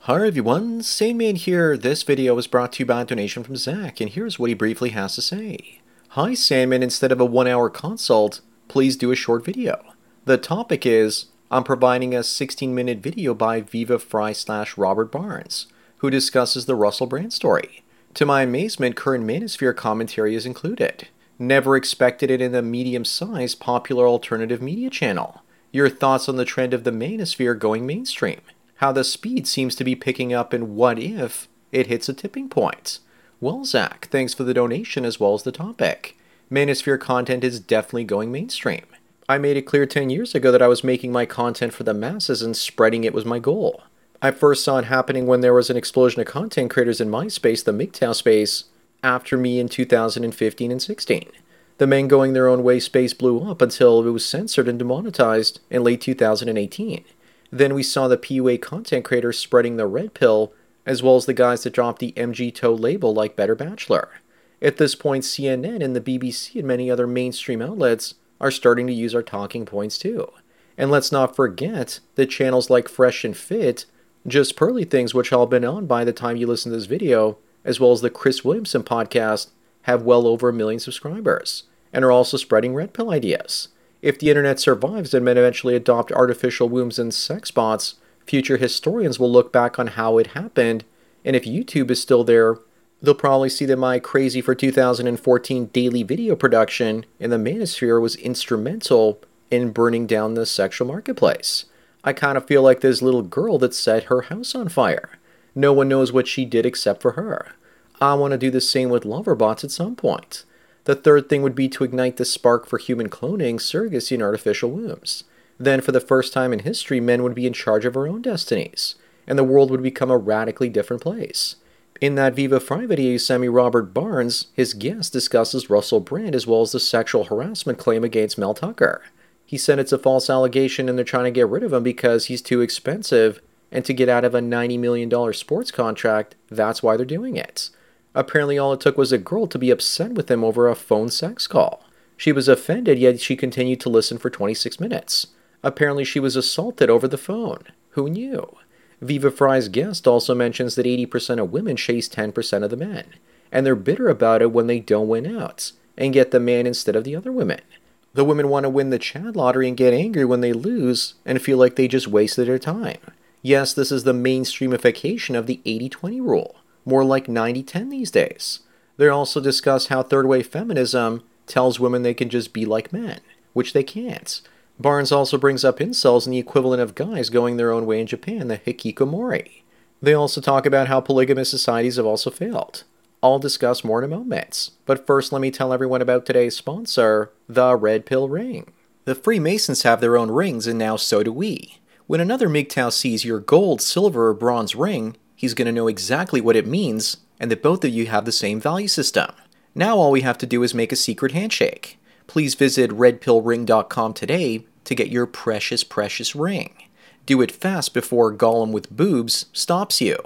Hi everyone, Sandman here. This video was brought to you by a donation from Zach, and here's what he briefly has to say. Hi Sandman, instead of a 1-hour consult, please do a short video. The topic is, I'm providing a 16-minute video by Viva Fry / Robert Barnes, who discusses the Russell Brand story. To my amazement, current Manosphere commentary is included. Never expected it in a medium-sized popular alternative media channel. Your thoughts on the trend of the Manosphere going mainstream? How the speed seems to be picking up, and what if it hits a tipping point? Well, Zach, thanks for the donation as well as the topic. Manosphere content is definitely going mainstream. I made it clear 10 years ago that I was making my content for the masses and spreading it was my goal. I first saw it happening when there was an explosion of content creators in my space, the MGTOW space, after me in 2015 and 16. The men going their own way space blew up until it was censored and demonetized in late 2018. Then we saw the PUA content creators spreading the red pill, as well as the guys that dropped the MGTOW label like Better Bachelor. At this point, CNN and the BBC and many other mainstream outlets are starting to use our talking points too. And let's not forget that channels like Fresh and Fit, Just Pearly Things, which I'll been on by the time you listen to this video, as well as the Chris Williamson podcast, have well over 1 million subscribers, and are also spreading red pill ideas. If the internet survives and men eventually adopt artificial wombs and sex bots, future historians will look back on how it happened, and if YouTube is still there, they'll probably see that my crazy for 2014 daily video production in the Manosphere was instrumental in burning down the sexual marketplace. I kind of feel like this little girl that set her house on fire. No one knows what she did except for her. I want to do the same with Loverbots at some point. The third thing would be to ignite the spark for human cloning, surrogacy, and artificial wombs. Then, for the first time in history, men would be in charge of our own destinies, and the world would become a radically different place. In that Viva Fry video you sent me, Robert Barnes, his guest discusses Russell Brand as well as the sexual harassment claim against Mel Tucker. He said it's a false allegation and they're trying to get rid of him because he's too expensive, and to get out of a $90 million sports contract, that's why they're doing it. Apparently all it took was a girl to be upset with him over a phone sex call. She was offended, yet she continued to listen for 26 minutes. Apparently she was assaulted over the phone. Who knew? Viva Fry's guest also mentions that 80% of women chase 10% of the men, and they're bitter about it when they don't win out, and get the man instead of the other women. The women want to win the Chad lottery and get angry when they lose, and feel like they just wasted their time. Yes, this is the mainstreamification of the 80-20 rule. More like 90-10 these days. They also discuss how third-wave feminism tells women they can just be like men, which they can't. Barnes also brings up incels and the equivalent of guys going their own way in Japan, the hikikomori. They also talk about how polygamous societies have also failed. I'll discuss more in a moment, but first let me tell everyone about today's sponsor, the Red Pill Ring. The Freemasons have their own rings, and now so do we. When another MGTOW sees your gold, silver, or bronze ring, he's going to know exactly what it means, and that both of you have the same value system. Now all we have to do is make a secret handshake. Please visit redpillring.com today to get your precious, precious ring. Do it fast before Gollum with boobs stops you.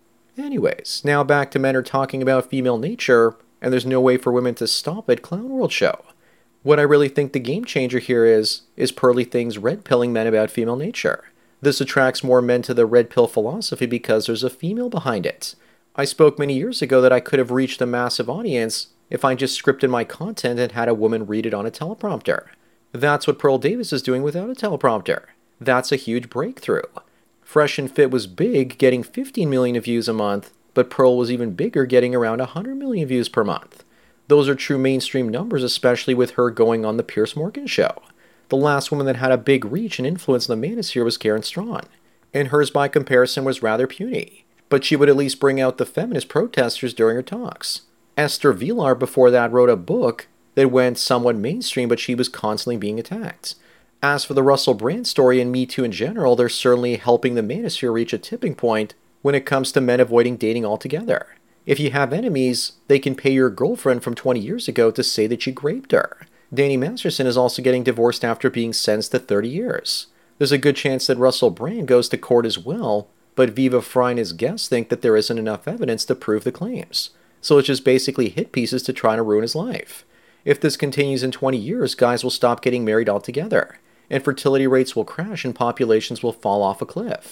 Anyways, now back to men are talking about female nature, and there's no way for women to stop at Clown World Show. What I really think the game changer here is Pearly Things red pilling men about female nature. This attracts more men to the red pill philosophy because there's a female behind it. I spoke many years ago that I could have reached a massive audience if I just scripted my content and had a woman read it on a teleprompter. That's what Pearl Davis is doing without a teleprompter. That's a huge breakthrough. Fresh and Fit was big, getting 15 million views a month, but Pearl was even bigger, getting around 100 million views per month. Those are true mainstream numbers, especially with her going on the Piers Morgan show. The last woman that had a big reach and influence in the Manosphere was Karen Strawn, and hers by comparison was rather puny, but she would at least bring out the feminist protesters during her talks. Esther Vilar before that wrote a book that went somewhat mainstream, but she was constantly being attacked. As for the Russell Brand story and Me Too in general, they're certainly helping the Manosphere reach a tipping point when it comes to men avoiding dating altogether. If you have enemies, they can pay your girlfriend from 20 years ago to say that you raped her. Danny Masterson is also getting divorced after being sentenced to 30 years. There's a good chance that Russell Brand goes to court as well, but Viva Fry and his guests think that there isn't enough evidence to prove the claims. So it's just basically hit pieces to try to ruin his life. If this continues in 20 years, guys will stop getting married altogether, and fertility rates will crash and populations will fall off a cliff.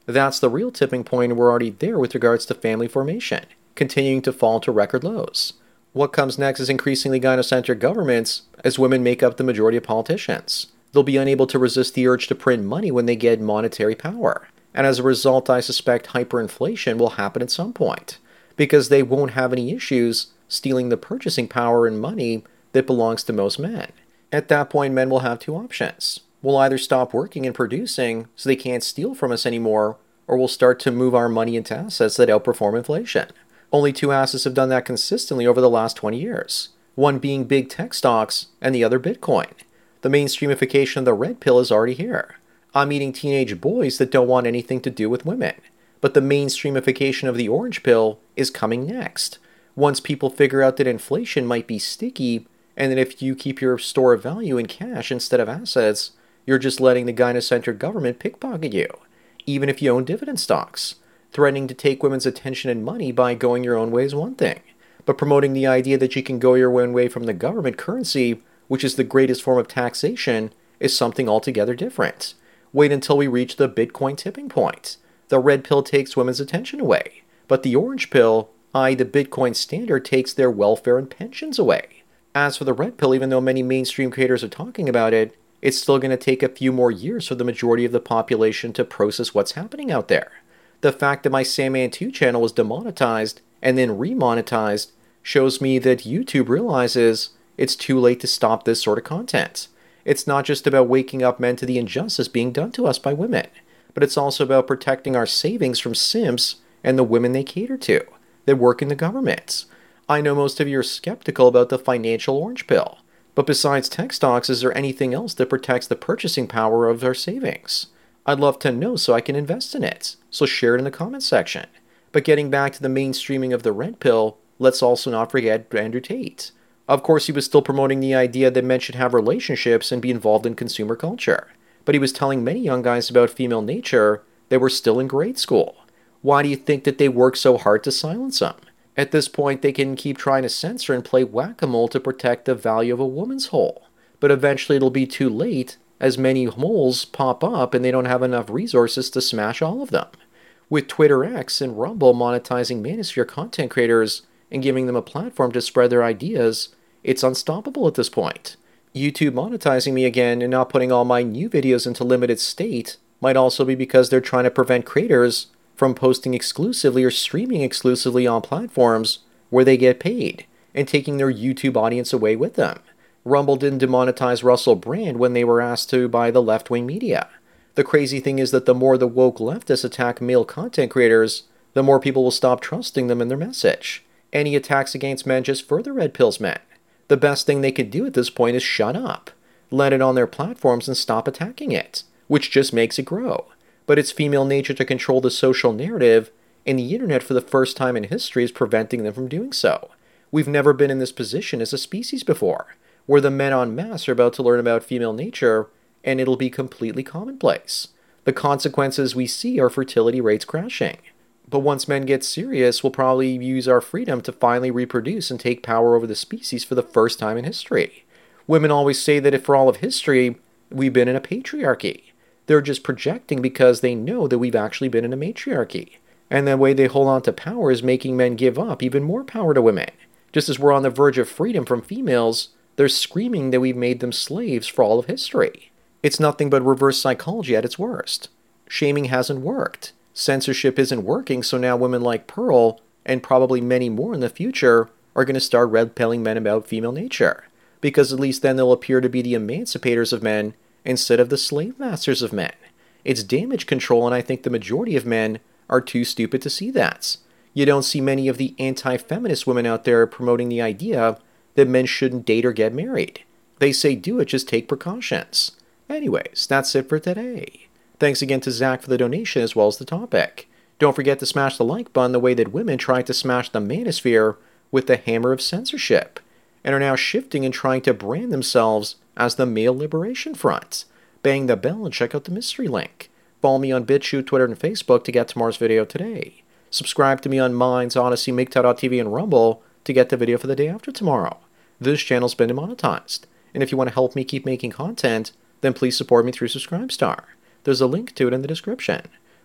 That's the real tipping point, and we're already there with regards to family formation, continuing to fall to record lows. What comes next is increasingly gynocentric governments as women make up the majority of politicians. They'll be unable to resist the urge to print money when they get monetary power. And as a result, I suspect hyperinflation will happen at some point, because they won't have any issues stealing the purchasing power and money that belongs to most men. At that point, men will have two options. We'll either stop working and producing so they can't steal from us anymore, or we'll start to move our money into assets that outperform inflation. Only two assets have done that consistently over the last 20 years, one being big tech stocks and the other Bitcoin. The mainstreamification of the red pill is already here. I'm meeting teenage boys that don't want anything to do with women, but the mainstreamification of the orange pill is coming next. Once people figure out that inflation might be sticky, and that if you keep your store of value in cash instead of assets, you're just letting the gynocentric government pickpocket you, even if you own dividend stocks. Threatening to take women's attention and money by going your own way is one thing, but promoting the idea that you can go your own way from the government currency, which is the greatest form of taxation, is something altogether different. Wait until we reach the Bitcoin tipping point. The red pill takes women's attention away, but the orange pill, i.e. the Bitcoin standard, takes their welfare and pensions away. As for the red pill, even though many mainstream creators are talking about it, it's still going to take a few more years for the majority of the population to process what's happening out there. The fact that my Sandman 2 channel was demonetized and then remonetized shows me that YouTube realizes it's too late to stop this sort of content. It's not just about waking up men to the injustice being done to us by women, but it's also about protecting our savings from simps and the women they cater to, that work in the government. I know most of you are skeptical about the financial orange pill, but besides tech stocks, is there anything else that protects the purchasing power of our savings? I'd love to know so I can invest in it, so share it in the comments section. But getting back to the mainstreaming of the red pill, let's also not forget Andrew Tate. Of course, he was still promoting the idea that men should have relationships and be involved in consumer culture, but he was telling many young guys about female nature that were still in grade school. Why do you think that they work so hard to silence them? At this point, they can keep trying to censor and play whack-a-mole to protect the value of a woman's hole, but eventually it'll be too late, as many holes pop up and they don't have enough resources to smash all of them. With Twitter X and Rumble monetizing Manosphere content creators and giving them a platform to spread their ideas, it's unstoppable at this point. YouTube monetizing me again and not putting all my new videos into limited state might also be because they're trying to prevent creators from posting exclusively or streaming exclusively on platforms where they get paid, and taking their YouTube audience away with them. Rumble didn't demonetize Russell Brand when they were asked to by the left-wing media. The crazy thing is that the more the woke leftists attack male content creators, the more people will stop trusting them and their message. Any attacks against men just further red pills men. The best thing they could do at this point is shut up, let it on their platforms and stop attacking it, which just makes it grow. But it's female nature to control the social narrative, and the internet for the first time in history is preventing them from doing so. We've never been in this position as a species before, where the men en masse are about to learn about female nature, and it'll be completely commonplace. The consequences we see are fertility rates crashing. But once men get serious, we'll probably use our freedom to finally reproduce and take power over the species for the first time in history. Women always say that if for all of history, we've been in a patriarchy. They're just projecting because they know that we've actually been in a matriarchy. And the way they hold on to power is making men give up even more power to women. Just as we're on the verge of freedom from females, they're screaming that we've made them slaves for all of history. It's nothing but reverse psychology at its worst. Shaming hasn't worked. Censorship isn't working, so now women like Pearl, and probably many more in the future, are going to start red-pilling men about female nature. Because at least then they'll appear to be the emancipators of men instead of the slave masters of men. It's damage control, and I think the majority of men are too stupid to see that. You don't see many of the anti-feminist women out there promoting the idea that men shouldn't date or get married. They say do it, just take precautions. Anyways, that's it for today. Thanks again to Zach for the donation as well as the topic. Don't forget to smash the like button the way that women tried to smash the manosphere with the hammer of censorship, and are now shifting and trying to brand themselves as the Male Liberation Front. Bang the bell and check out the mystery link. Follow me on BitChute, Twitter, and Facebook to get tomorrow's video today. Subscribe to me on Minds, Odyssey, MGTOW.tv, and Rumble to get the video for the day after tomorrow. This channel's been demonetized, and if you want to help me keep making content, then please support me through Subscribestar. There's a link to it in the description.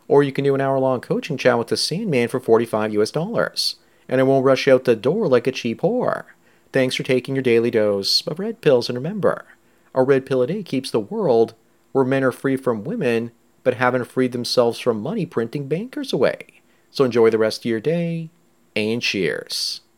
Or you can do an hour-long coaching chat with the Sandman for $45 US, and it won't rush out the door like a cheap whore. Thanks for taking your daily dose of red pills, and remember, a red pill a day keeps the world where men are free from women but haven't freed themselves from money printing bankers away. So enjoy the rest of your day, and cheers.